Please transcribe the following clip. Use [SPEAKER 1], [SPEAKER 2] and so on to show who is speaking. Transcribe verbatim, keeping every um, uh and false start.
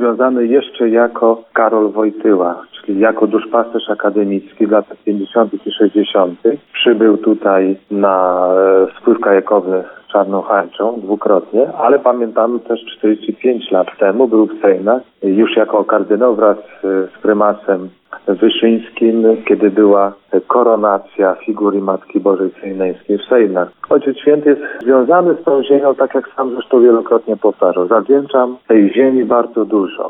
[SPEAKER 1] związany jeszcze jako Karol Wojtyła, czyli jako duszpasterz akademicki w latach pięćdziesiątych i sześćdziesiątych. Przybył tutaj na spływ kajakowy Czarną Hańczą dwukrotnie, ale pamiętamy też czterdzieści pięć lat temu był w Sejnach już jako kardynał wraz z prymasem Wyszyńskim, kiedy była koronacja figury Matki Bożej Sejneńskiej w Sejnach. Ojciec Święty jest związany z tą ziemią, tak jak sam zresztą wielokrotnie powtarzał. Zawdzięczam tej ziemi bardzo dużo.